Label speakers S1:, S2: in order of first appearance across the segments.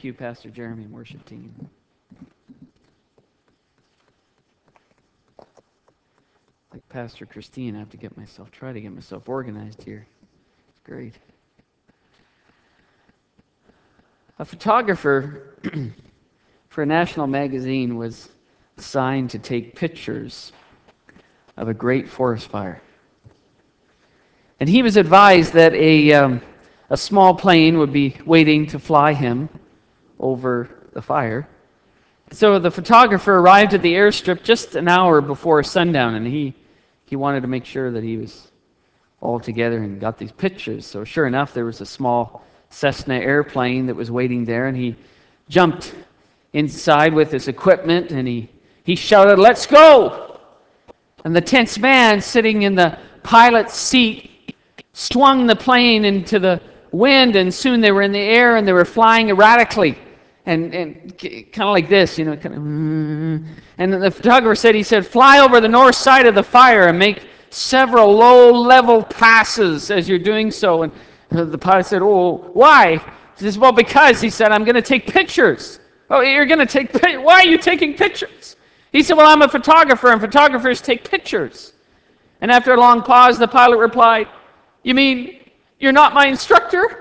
S1: Thank you, Pastor Jeremy and worship team. Like Pastor Christine, I have to try to get myself organized here. It's great. A photographer for a national magazine was assigned to take pictures of a great forest fire. And he was advised that a small plane would be waiting to fly him over the fire. So the photographer arrived at the airstrip just an hour before sundown, and he wanted to make sure that he was all together and got these pictures. So sure enough, there was a small Cessna airplane that was waiting there, and he jumped inside with his equipment, and he shouted, "Let's go!" And the tense man sitting in the pilot's seat swung the plane into the wind, and soon they were in the air, and they were flying erratically. And kind of like this, kind of. And the photographer said, "Fly over the north side of the fire and make several low-level passes as you're doing so." And the pilot said, "Oh, why?" He says, "Well, because," he said, "I'm going to take pictures." "Oh, you're going to take pictures? Why are you taking pictures?" He said, "Well, I'm a photographer, and photographers take pictures." And after a long pause, the pilot replied, "You mean you're not my instructor?"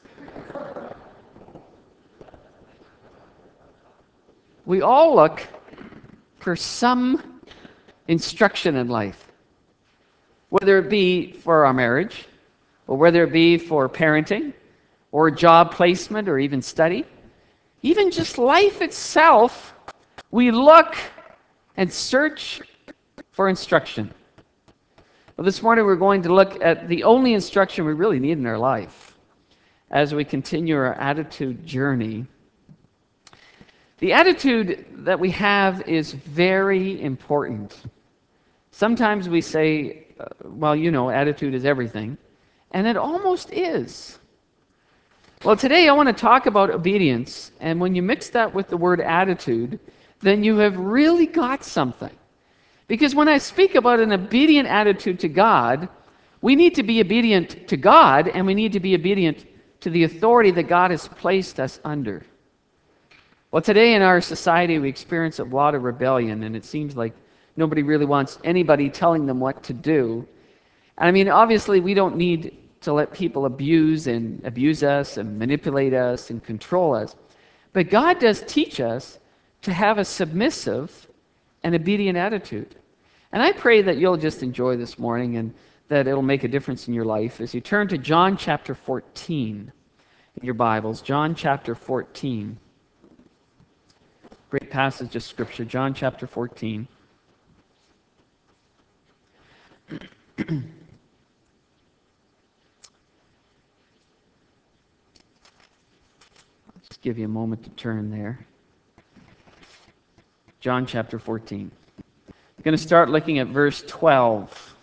S1: We all look for some instruction in life, whether it be for our marriage, or whether it be for parenting, or job placement, or even study. Even just life itself, we look and search for instruction. Well, this morning we're going to look at the only instruction we really need in our life as we continue our attitude journey. The attitude that we have is very important. Sometimes we say, attitude is everything, and it almost is. Well, today I want to talk about obedience, and when you mix that with the word attitude, then you have really got something. Because when I speak about an obedient attitude to God, we need to be obedient to God, and we need to be obedient to the authority that God has placed us under. Well, today in our society, we experience a lot of rebellion, and it seems like nobody really wants anybody telling them what to do. And I mean, obviously, we don't need to let people abuse us and manipulate us and control us. But God does teach us to have a submissive and obedient attitude. And I pray that you'll just enjoy this morning and that it'll make a difference in your life as you turn to John chapter 14 in your Bibles. John chapter 14. Great passage of Scripture, John chapter 14. I'll just give you a moment to turn there. John chapter 14. I'm going to start looking at verse 12.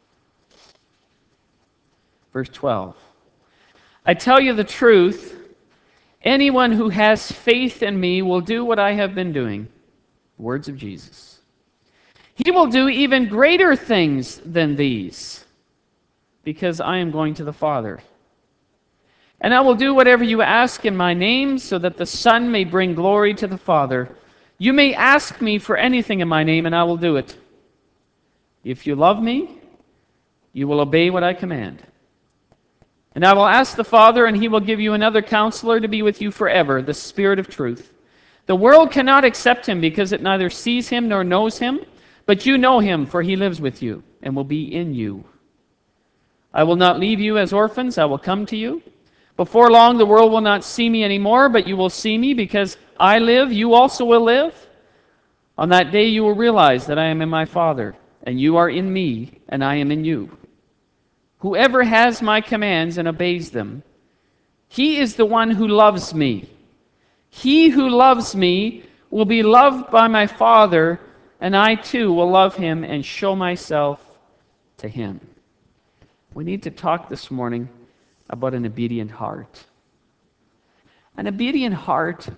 S1: Verse 12. "I tell you the truth, anyone who has faith in me will do what I have been doing." Words of Jesus. "He will do even greater things than these, because I am going to the Father. And I will do whatever you ask in my name, so that the Son may bring glory to the Father. You may ask me for anything in my name, and I will do it. If you love me, you will obey what I command. And I will ask the Father, and he will give you another counselor to be with you forever, the Spirit of truth. The world cannot accept him because it neither sees him nor knows him, but you know him, for he lives with you and will be in you. I will not leave you as orphans, I will come to you. Before long the world will not see me anymore, but you will see me because I live, you also will live. On that day you will realize that I am in my Father, and you are in me, and I am in you. Whoever has my commands and obeys them, he is the one who loves me. He who loves me will be loved by my Father, and I too will love him and show myself to him." We need to talk this morning about an obedient heart. An obedient heart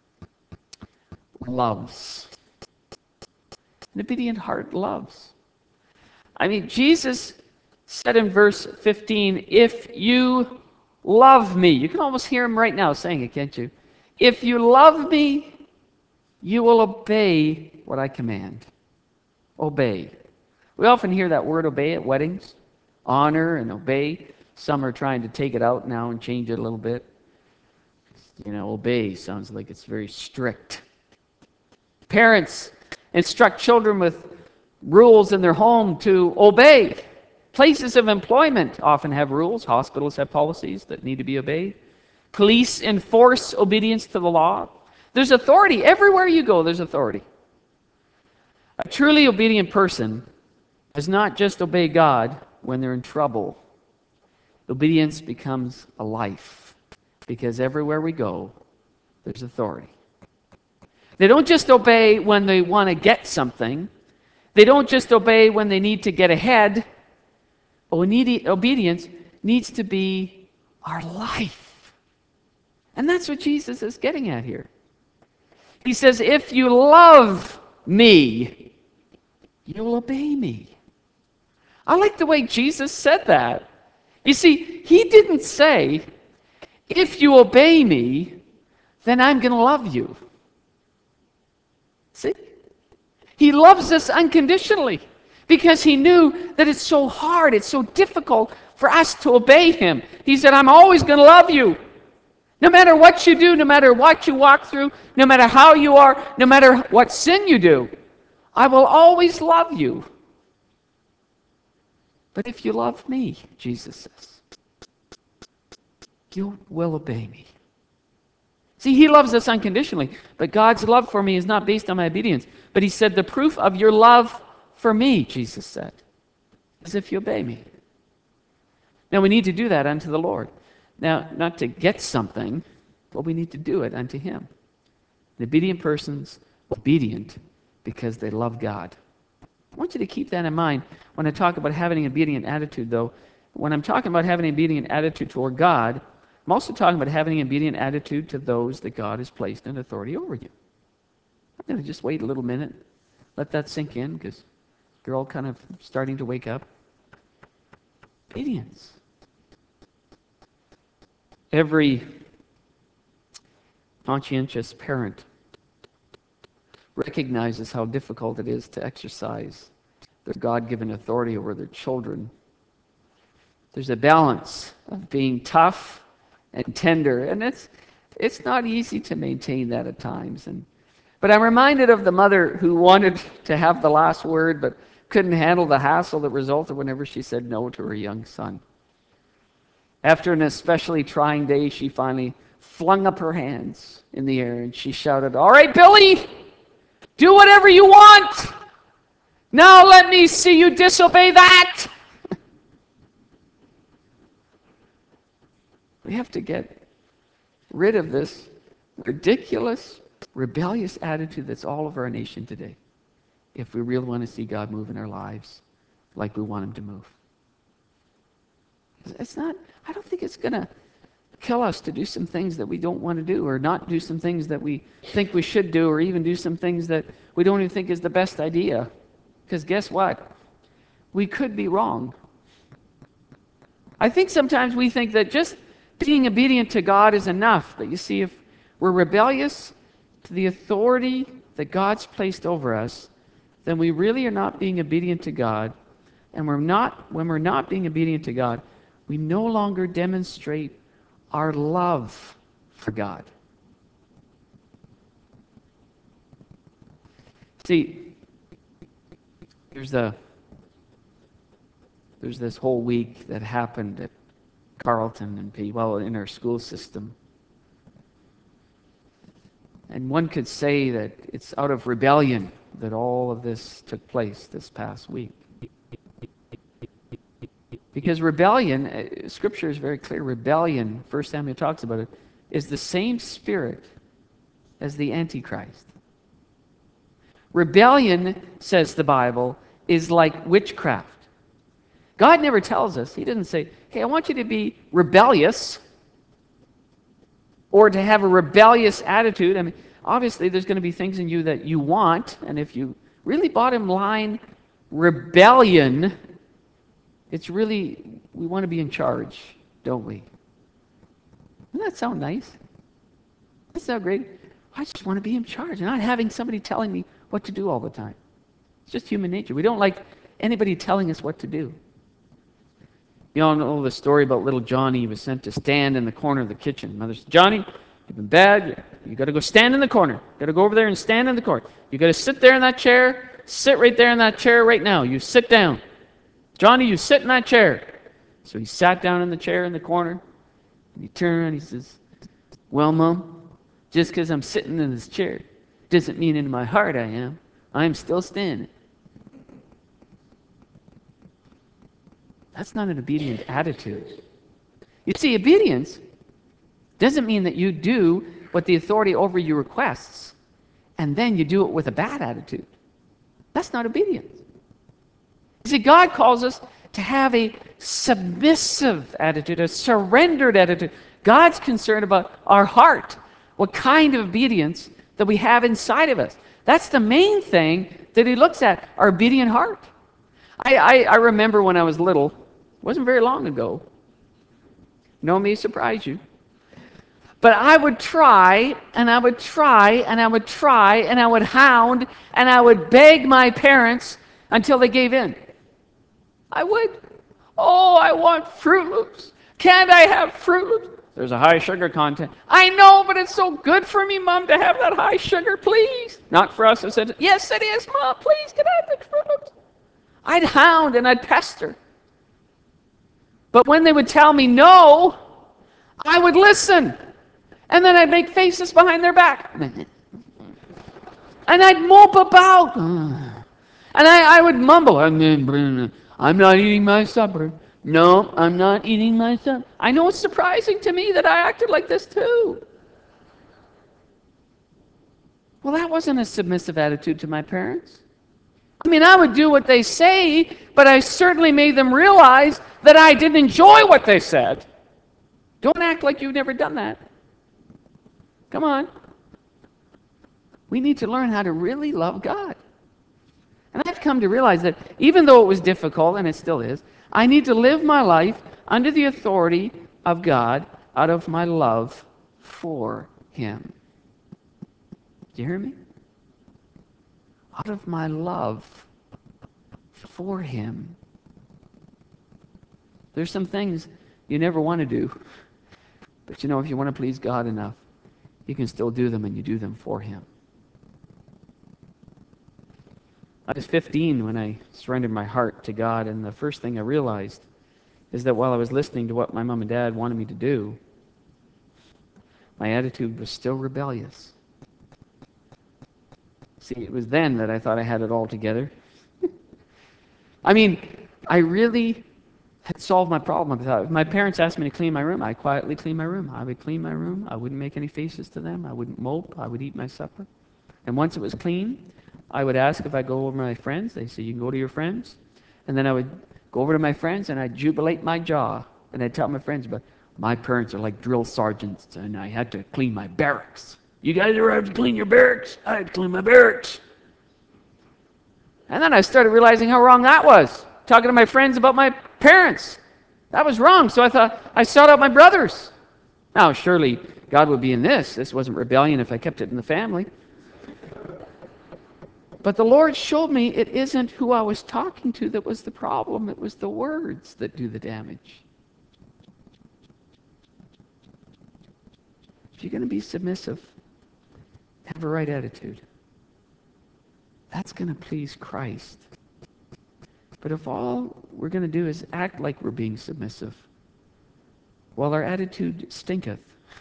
S1: loves. An obedient heart loves. I mean, Jesus said in verse 15, "If you love me," you can almost hear him right now saying it, can't you? If you love me, you will obey what I command. Obey. We often hear that word obey at weddings. Honor and obey. Some are trying to take it out now and change it a little bit. Obey sounds like it's very strict. Parents instruct children with rules in their home to obey. Places of employment often have rules. Hospitals have policies that need to be obeyed. Police enforce obedience to the law. There's authority. Everywhere you go, there's authority. A truly obedient person does not just obey God when they're in trouble. Obedience becomes a life, because everywhere we go, there's authority. They don't just obey when they want to get something. They don't just obey when they need to get ahead. Obedience needs to be our life. And that's what Jesus is getting at here. He says, if you love me, you'll obey me. I like the way Jesus said that. You see, he didn't say, if you obey me, then I'm going to love you. See? He loves us unconditionally because he knew that it's so hard, it's so difficult for us to obey him. He said, I'm always going to love you. No matter what you do, no matter what you walk through, no matter how you are, no matter what sin you do, I will always love you. But if you love me, Jesus says, you will obey me. See, he loves us unconditionally, but God's love for me is not based on my obedience. But he said, the proof of your love for me, Jesus said, is if you obey me. Now, we need to do that unto the Lord. Now, not to get something, but we need to do it unto him. The obedient person's obedient because they love God. I want you to keep that in mind when I talk about having an obedient attitude, though. When I'm talking about having an obedient attitude toward God, I'm also talking about having an obedient attitude to those that God has placed in authority over you. I'm going to just wait a little minute, let that sink in, because you're all kind of starting to wake up. Obedience. Every conscientious parent recognizes how difficult it is to exercise their God-given authority over their children. There's a balance of being tough and tender, and it's not easy to maintain that at times. But I'm reminded of the mother who wanted to have the last word, but couldn't handle the hassle that resulted whenever she said no to her young son. After an especially trying day, she finally flung up her hands in the air and she shouted, "All right, Billy, do whatever you want. Now let me see you disobey that." We have to get rid of this ridiculous, rebellious attitude that's all over our nation today if we really want to see God move in our lives like we want him to move. I don't think it's going to kill us to do some things that we don't want to do, or not do some things that we think we should do, or even do some things that we don't even think is the best idea. Because guess what? We could be wrong. I think sometimes we think that just being obedient to God is enough. But you see, if we're rebellious to the authority that God's placed over us, then we really are not being obedient to God. And when we're not being obedient to God, we no longer demonstrate our love for God. See, there's this whole week that happened at Carleton and in our school system. And one could say that it's out of rebellion that all of this took place this past week. Because rebellion, Scripture is very clear, rebellion, 1 Samuel talks about it, is the same spirit as the Antichrist. Rebellion, says the Bible, is like witchcraft. God never tells us, he doesn't say, hey, I want you to be rebellious or to have a rebellious attitude. I mean, obviously there's going to be things in you that you want, and if you really bottom line rebellion, it's really, we want to be in charge, don't we? Doesn't that sound nice? That's not great. I just want to be in charge, not having somebody telling me what to do all the time. It's just human nature. We don't like anybody telling us what to do. You all know the story about little Johnny. He was sent to stand in the corner of the kitchen. Mother said, Johnny, you've been bad. You got to go stand in the corner. You got to go over there and stand in the corner. You got to sit there in that chair. Sit right there in that chair right now. You sit down. Johnny, you sit in that chair. So he sat down in the chair in the corner. And he turned around and he says, well, Mom, just because I'm sitting in this chair doesn't mean in my heart I am. I'm still standing. That's not an obedient attitude. You see, obedience doesn't mean that you do what the authority over you requests and then you do it with a bad attitude. That's not obedience. You see, God calls us to have a submissive attitude, a surrendered attitude. God's concerned about our heart, what kind of obedience that we have inside of us. That's the main thing that He looks at, our obedient heart. I remember when I was little, it wasn't very long ago. No me surprise you. But I would try, and I would try, and I would try, and I would hound, and I would beg my parents until they gave in. I would. Oh, I want Fruit Loops. Can't I have Fruit Loops? There's a high sugar content. I know, but it's so good for me, Mom, to have that high sugar, please. Not for us. I said, yes, it is, Mom. Please, can I have the Fruit Loops? I'd hound and I'd pester. But when they would tell me no, I would listen. And then I'd make faces behind their back. And I'd mope about. And I would mumble, I'm not eating my supper. No, I'm not eating my supper. I know it's surprising to me that I acted like this too. Well, that wasn't a submissive attitude to my parents. I mean, I would do what they say, but I certainly made them realize that I didn't enjoy what they said. Don't act like you've never done that. Come on. We need to learn how to really love God. And I've come to realize that even though it was difficult, and it still is, I need to live my life under the authority of God out of my love for Him. Do you hear me? Out of my love for Him. There's some things you never want to do. But you know, if you want to please God enough, you can still do them, and you do them for Him. I was 15 when I surrendered my heart to God, and the first thing I realized is that while I was listening to what my mom and dad wanted me to do, my attitude was still rebellious. See, it was then that I thought I had it all together. I mean, I really had solved my problem. I thought, if my parents asked me to clean my room, I'd quietly clean my room. I would clean my room. I wouldn't make any faces to them. I wouldn't mope. I would eat my supper. And once it was clean, I would ask if I go over to my friends. They say, you can go to your friends. And then I would go over to my friends and I'd jubilate my jaw. And I'd tell my friends, but my parents are like drill sergeants and I had to clean my barracks. You guys ever have to clean your barracks? I had to clean my barracks. And then I started realizing how wrong that was. Talking to my friends about my parents. That was wrong. So I thought, I sought out my brothers. Now, surely God would be in this. This wasn't rebellion if I kept it in the family. But the Lord showed me it isn't who I was talking to that was the problem. It was the words that do the damage. If you're going to be submissive, have a right attitude. That's going to please Christ. But if all we're going to do is act like we're being submissive, while our attitude stinketh,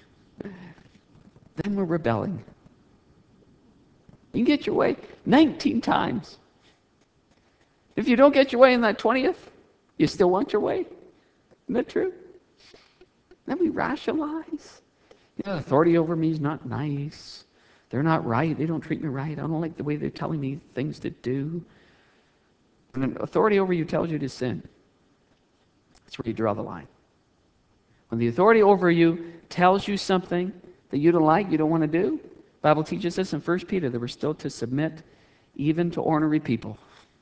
S1: then we're rebelling. You can get your way 19 times. If you don't get your way in that 20th, you still want your way. Isn't that true? Then we rationalize. You know, authority over me is not nice. They're not right. They don't treat me right. I don't like the way they're telling me things to do. When authority over you tells you to sin, that's where you draw the line. When the authority over you tells you something that you don't like, you don't want to do, the Bible teaches us in 1 Peter that we're still to submit even to ordinary people.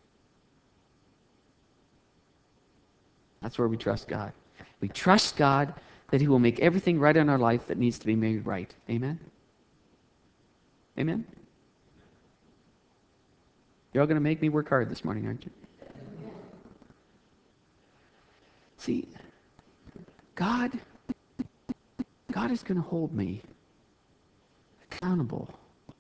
S1: That's where we trust God. We trust God that He will make everything right in our life that needs to be made right. Amen? Amen? You're all going to make me work hard this morning, aren't you? See, God is going to hold me accountable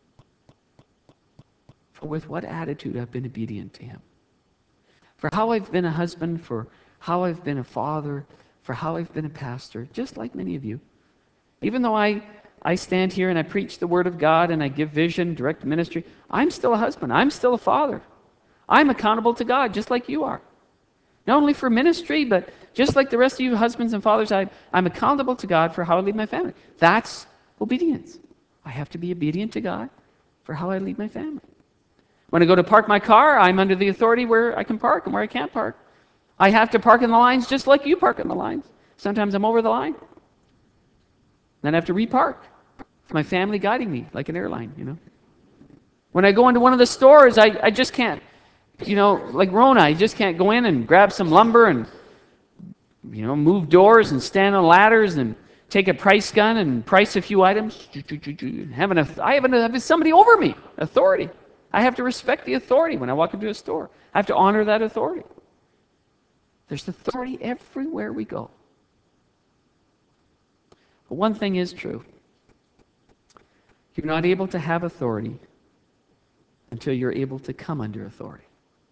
S1: for with what attitude I've been obedient to Him. For how I've been a husband, for how I've been a father, for how I've been a pastor, just like many of you. Even though I stand here and I preach the Word of God and I give vision, direct ministry, I'm still a husband. I'm still a father. I'm accountable to God, just like you are. Not only for ministry, but just like the rest of you husbands and fathers, I'm accountable to God for how I lead my family. That's obedience. I have to be obedient to God for how I lead my family. When I go to park my car, I'm under the authority where I can park and where I can't park. I have to park in the lines just like you park in the lines. Sometimes I'm over the line. Then I have to repark. It's my family guiding me like an airline, you know. When I go into one of the stores, I just can't, like Rona, I just can't go in and grab some lumber and, move doors and stand on ladders and take a price gun and price a few items. I have somebody over me, authority. I have to respect the authority when I walk into a store. I have to honor that authority. There's authority everywhere we go. But one thing is true. You're not able to have authority until you're able to come under authority.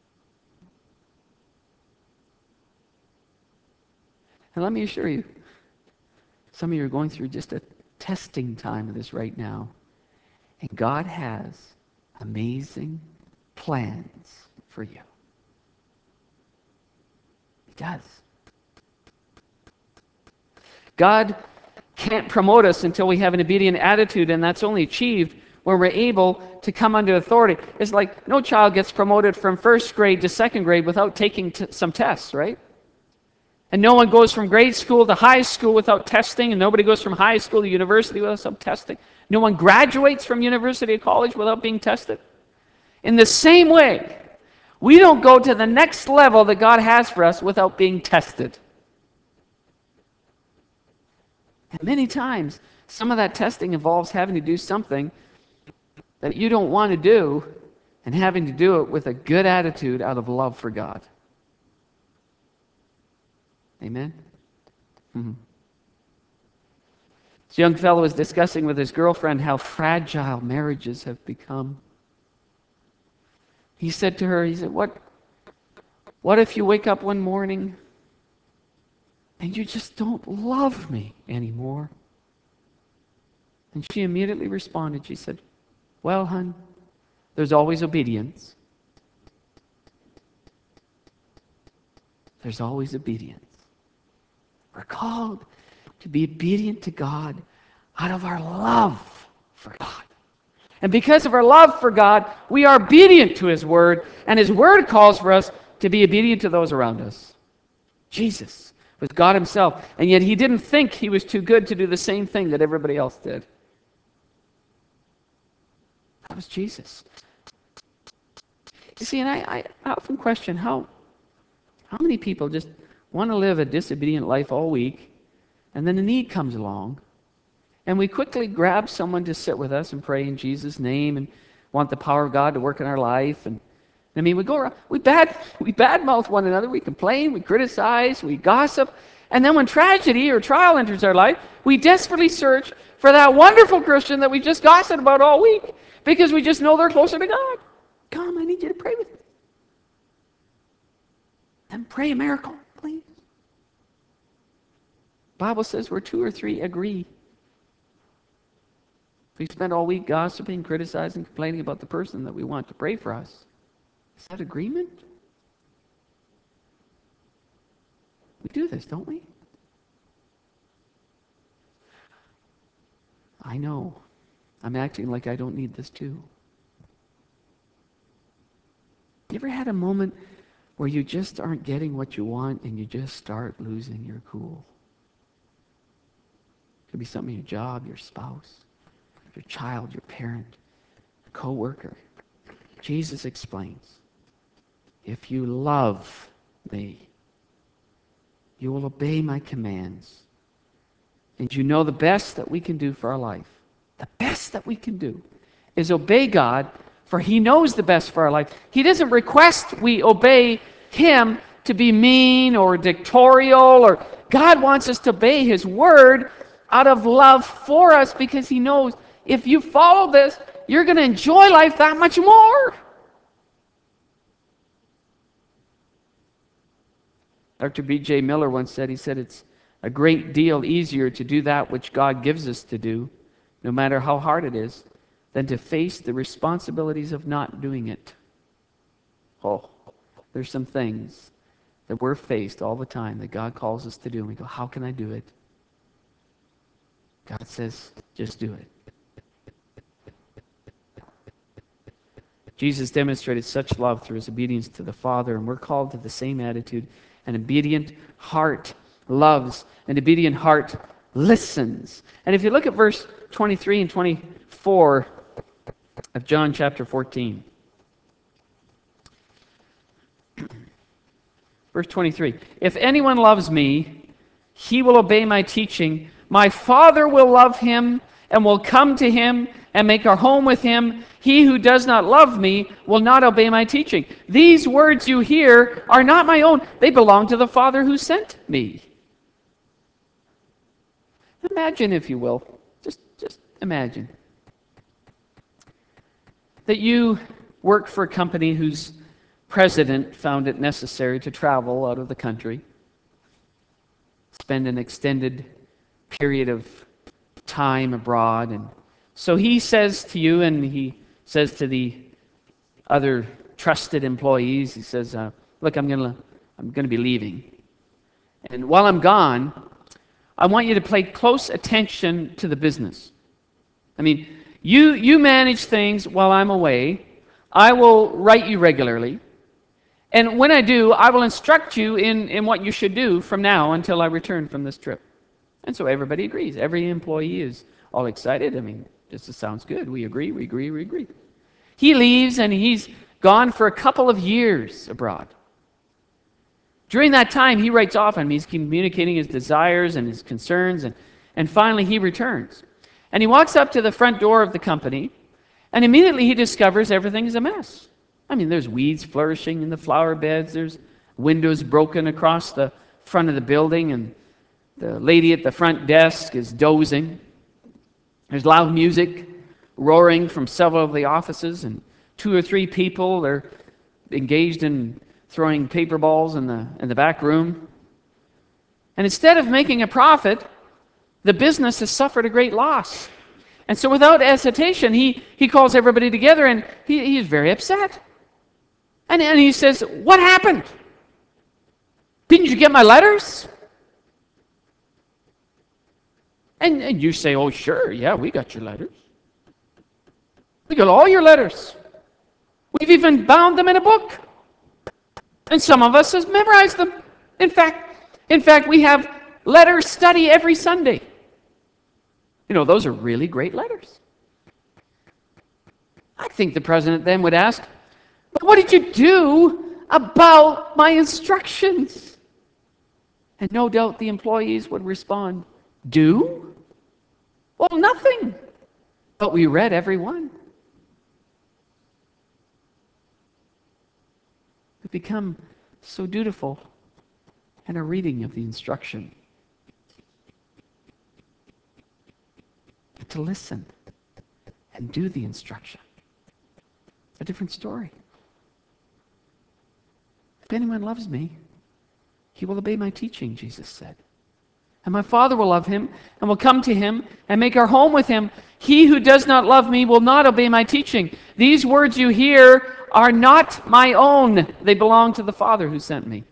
S1: And let me assure you, some of you are going through just a testing time of this right now. And God has amazing plans for you. He does. God can't promote us until we have an obedient attitude, and that's only achieved when we're able to come under authority. It's like no child gets promoted from first grade to second grade without taking some tests, right? And no one goes from grade school to high school without testing, and nobody goes from high school to university without some testing. No one graduates from university or college without being tested. In the same way, we don't go to the next level that God has for us without being tested. And many times, some of that testing involves having to do something that you don't want to do and having to do it with a good attitude out of love for God. Amen? Mm-hmm. This young fellow was discussing with his girlfriend how fragile marriages have become. He said to her, what if you wake up one morning and you just don't love me anymore? And she immediately responded. She said, well, hon, there's always obedience. There's always obedience. We're called to be obedient to God out of our love for God. And because of our love for God, we are obedient to His Word, and His Word calls for us to be obedient to those around us. Jesus was God Himself, and yet He didn't think He was too good to do the same thing that everybody else did. That was Jesus. You see, and I often question how many people just want to live a disobedient life all week, and then a need comes along, and we quickly grab someone to sit with us and pray in Jesus' name and want the power of God to work in our life. And I mean, we go around, we badmouth one another, we complain, we criticize, we gossip, and then when tragedy or trial enters our life, we desperately search for that wonderful Christian that we just gossiped about all week because we just know they're closer to God. Come, I need you to pray with me. And pray a miracle, please. The Bible says where 2 or 3 agree. We spend all week gossiping, criticizing, complaining about the person that we want to pray for us. Is that agreement? We do this, don't we? I know. I'm acting like I don't need this too. You ever had a moment where you just aren't getting what you want and you just start losing your cool? It could be something in your job, your spouse, your child, your parent, co-worker. Jesus explains, if you love me, you will obey my commands. And you know the best that we can do for our life, the best that we can do is obey God, for He knows the best for our life. He doesn't request we obey Him to be mean or dictatorial, or God wants us to obey His word out of love for us, because He knows if you follow this, you're going to enjoy life that much more. Dr. B.J. Miller once said, he said, it's a great deal easier to do that which God gives us to do, no matter how hard it is, than to face the responsibilities of not doing it. Oh, there's some things that we're faced all the time that God calls us to do, and we go, how can I do it? God says, just do it. Jesus demonstrated such love through His obedience to the Father, and we're called to the same attitude. An obedient heart loves. An obedient heart listens. And if you look at verse 23 and 24 of John chapter 14. Verse 23. If anyone loves me, he will obey my teaching. My Father will love him and will come to him and make our home with him. He who does not love me will not obey my teaching. These words you hear are not my own. They belong to the Father who sent me. Imagine, if you will, just imagine that you work for a company whose president found it necessary to travel out of the country, spend an extended period of time abroad, and so he says to you, and he says to the other trusted employees, he says, look, I'm going to be leaving. And while I'm gone, I want you to pay close attention to the business. I mean, you manage things while I'm away. I will write you regularly. And when I do, I will instruct you in what you should do from now until I return from this trip. And so everybody agrees. Every employee is all excited. I mean, this sounds good. We agree. He leaves, and he's gone for a couple of years abroad. During that time, he writes off on me. He's communicating his desires and his concerns, and finally he returns. And he walks up to the front door of the company, and immediately he discovers everything is a mess. I mean, there's weeds flourishing in the flower beds, there's windows broken across the front of the building, and the lady at the front desk is dozing. There's loud music roaring from several of the offices, and 2 or 3 people are engaged in throwing paper balls in the back room. And instead of making a profit, the business has suffered a great loss. And so without hesitation, he calls everybody together, and he's very upset. And he says, what happened? Didn't you get my letters? And you say, oh, sure, yeah, we got your letters. We got all your letters. We've even bound them in a book. And some of us has memorized them. In fact, we have letter study every Sunday. You know, those are really great letters. I think the president then would ask, but what did you do about my instructions? And no doubt the employees would respond, do? Well, nothing. But we read every one. We become so dutiful in our reading of the instruction. But to listen and do the instruction, a different story. If anyone loves me, he will obey my teaching, Jesus said. And my Father will love him and will come to him and make our home with him. He who does not love me will not obey my teaching. These words you hear are not my own. They belong to the Father who sent me.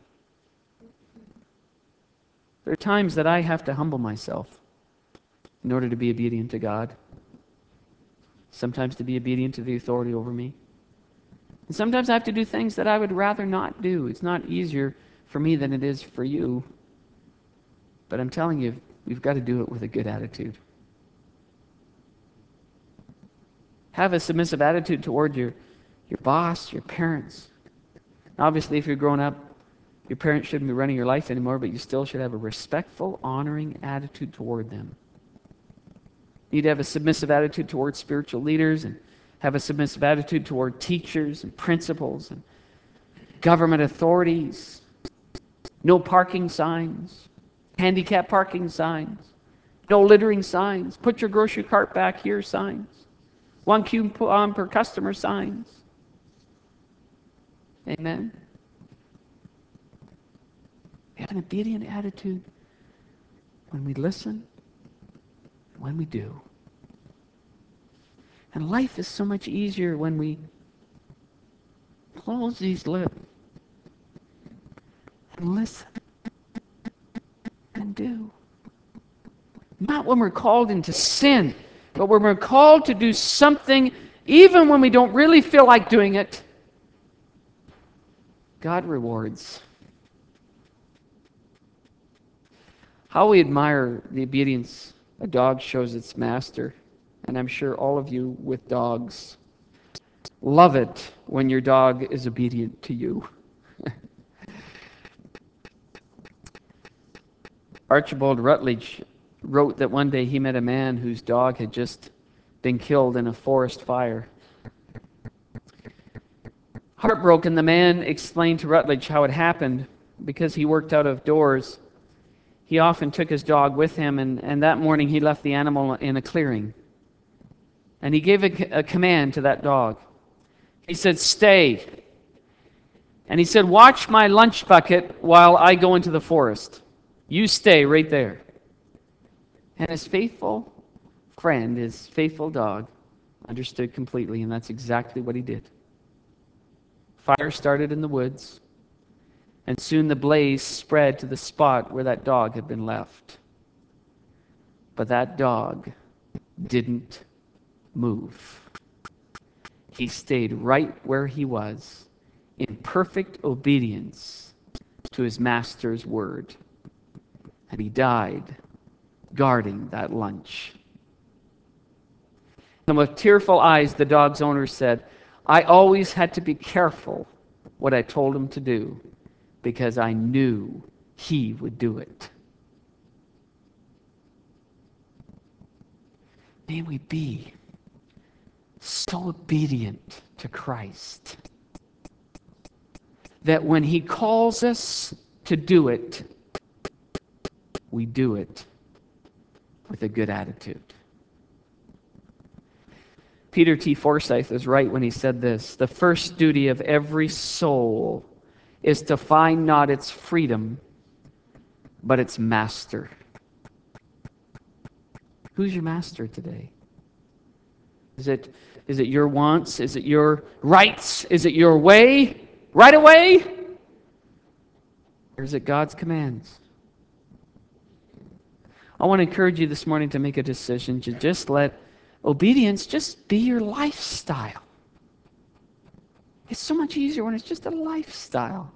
S1: There are times that I have to humble myself in order to be obedient to God. Sometimes to be obedient to the authority over me. And sometimes I have to do things that I would rather not do. It's not easier for me than it is for you. But I'm telling you, we've got to do it with a good attitude. Have a submissive attitude toward your boss, your parents. Obviously, if you're grown up, your parents shouldn't be running your life anymore, but you still should have a respectful, honoring attitude toward them. You need to have a submissive attitude towards spiritual leaders and have a submissive attitude toward teachers and principals and government authorities. No parking signs, handicap parking signs, no littering signs, put your grocery cart back here signs, 1 coupon per customer signs. Amen. We have an obedient attitude when we listen, when we do. And life is so much easier when we close these lips and listen and do. Not when we're called into sin, but when we're called to do something, even when we don't really feel like doing it, God rewards. How we admire the obedience a dog shows its master. And I'm sure all of you with dogs love it when your dog is obedient to you. Archibald Rutledge wrote that one day he met a man whose dog had just been killed in a forest fire. Heartbroken, the man explained to Rutledge how it happened. Because he worked out of doors, he often took his dog with him, and that morning he left the animal in a clearing. And he gave a command to that dog. He said, "Stay." And he said, "Watch my lunch bucket while I go into the forest. You stay right there." And his faithful friend, his faithful dog, understood completely, and that's exactly what he did. Fire started in the woods, and soon the blaze spread to the spot where that dog had been left. But that dog didn't move. He stayed right where he was, in perfect obedience to his master's word. And he died guarding that lunch. And with tearful eyes, the dog's owner said, "I always had to be careful what I told him to do, because I knew he would do it." May we be so obedient to Christ that when he calls us to do it, we do it with a good attitude. Peter T. Forsyth is right when he said this: "The first duty of every soul is to find not its freedom, but its master." Who's your master today? Is it your wants? Is it your rights? Is it your way? Right away? Or is it God's commands? I want to encourage you this morning to make a decision to just let obedience just be your lifestyle. It's so much easier when it's just a lifestyle.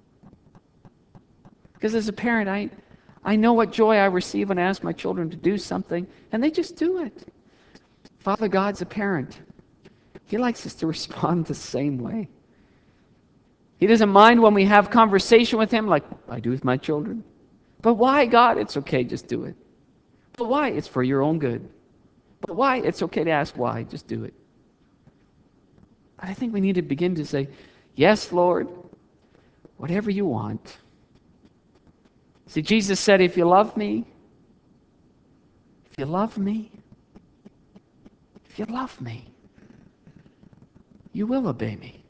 S1: Because as a parent, I know what joy I receive when I ask my children to do something, and they just do it. Father God's a parent. He likes us to respond the same way. He doesn't mind when we have conversation with him like I do with my children. But why, God? It's okay, just do it. But why? It's for your own good. But why? It's okay to ask why, just do it. But I think we need to begin to say, "Yes, Lord, whatever you want." See, Jesus said, if you love me, if you love me, if you love me, you will obey me.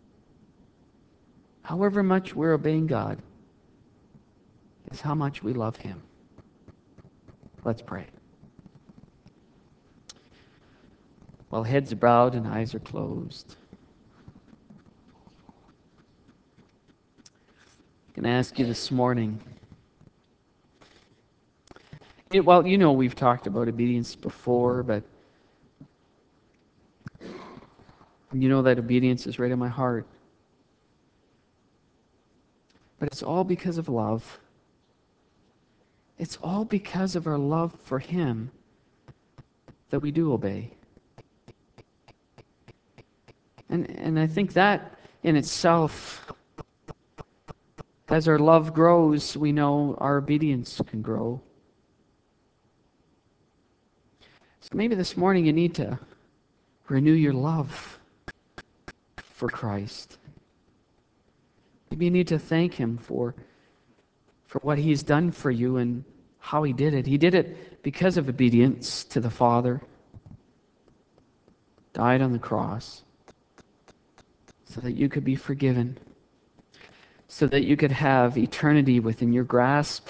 S1: However much we're obeying God is how much we love him. Let's pray. While heads are bowed and eyes are closed, I can ask you this morning, well, you know we've talked about obedience before, but you know that obedience is right in my heart. But it's all because of love. It's all because of our love for him that we do obey. And I think that in itself, as our love grows, we know our obedience can grow. So maybe this morning you need to renew your love for Christ. Maybe you need to thank Him for what He's done for you and how He did it. He did it because of obedience to the Father. Died on the cross so that you could be forgiven, so that you could have eternity within your grasp,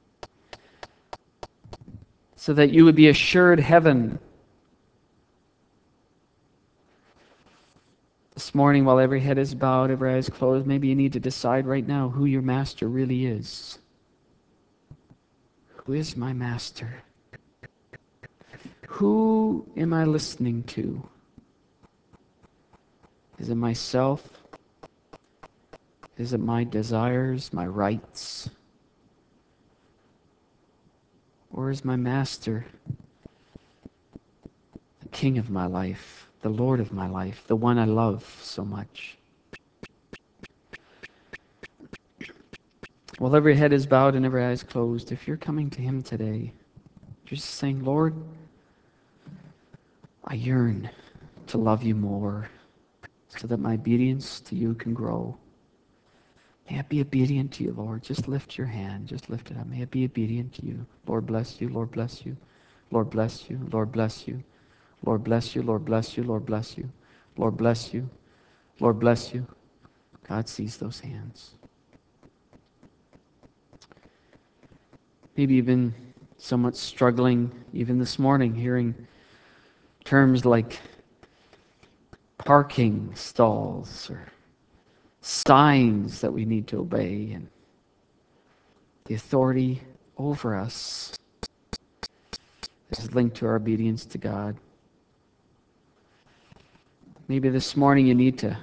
S1: so that you would be assured heaven. This morning, while every head is bowed, every eye is closed, maybe you need to decide right now who your master really is. Who is my master? Who am I listening to? Is it myself? Is it my desires, my rights? Or is my master the king of my life, the Lord of my life, the one I love so much? While every head is bowed and every eye is closed, if you're coming to Him today, you're just saying, Lord, I yearn to love You more so that my obedience to You can grow. May I be obedient to You, Lord. Just lift your hand. Just lift it up. May I be obedient to You. Lord bless You. Lord bless You. Lord bless You. Lord bless You. Lord bless You. Lord bless You. Lord bless You. Lord bless You. Lord bless You. God sees those hands. Maybe you've been somewhat struggling even this morning, hearing terms like parking stalls or signs that we need to obey and the authority over us is linked to our obedience to God. Maybe this morning you need to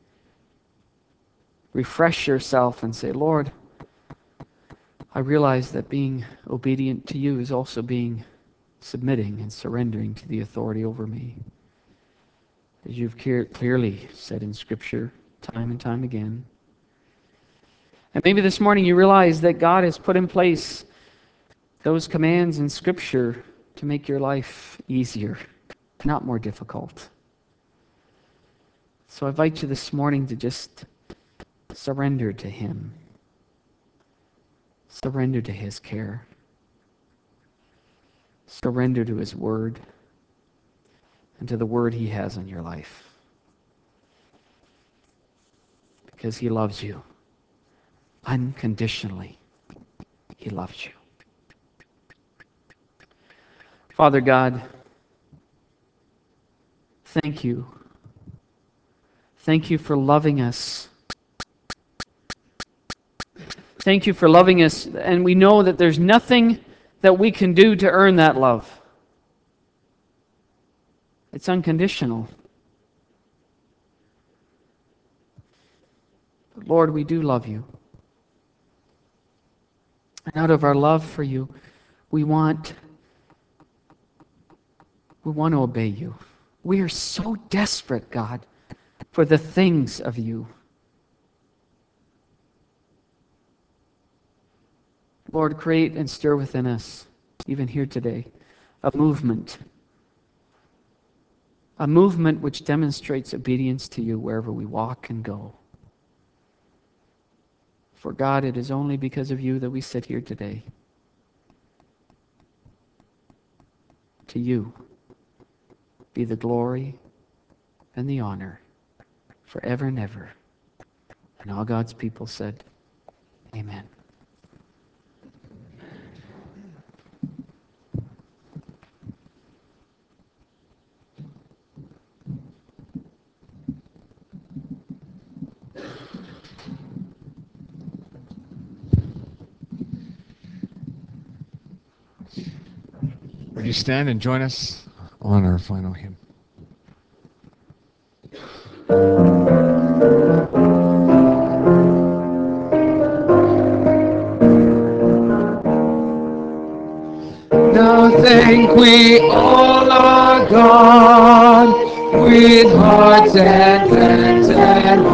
S1: refresh yourself and say, Lord, I realize that being obedient to You is also being submitting and surrendering to the authority over me. As You've clearly said in Scripture time and time again. And maybe this morning you realize that God has put in place those commands in Scripture to make your life easier, not more difficult. So I invite you this morning to just surrender to Him. Surrender to His care. Surrender to His Word and to the Word He has on your life. Because He loves you. Unconditionally. He loves you. Father God, thank You. Thank You for loving us. Thank You for loving us, and we know that there's nothing that we can do to earn that love. It's unconditional. But Lord, we do love You. And out of our love for You, we want to obey You. We are so desperate, God, for the things of You. Lord, create and stir within us, even here today, a movement which demonstrates obedience to You wherever we walk and go. For God, it is only because of You that we sit here today. To You be the glory and the honor forever and ever. And all God's people said, Amen.
S2: Would you stand and join us on our final hymn? Now thank we all our God with hearts and hands and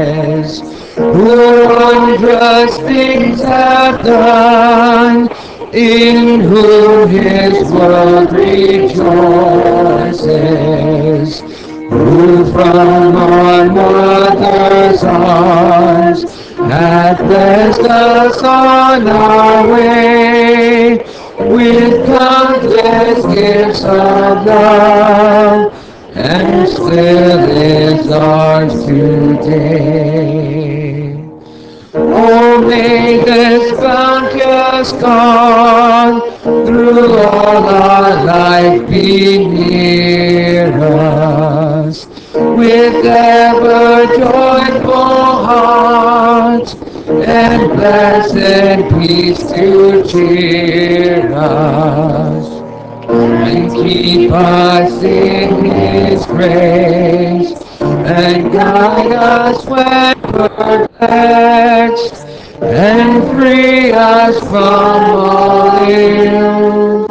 S2: voices, who wondrous things have done
S3: in whom his world rejoices, who from our mother's arms hath blessed us on our way with countless gifts of love, and still is ours today. Oh, may this bounteous God through all our life be near us, with ever joyful hearts and blessed peace to cheer us, and keep us in his grace, and guide us when perplexed, and free us from all ill.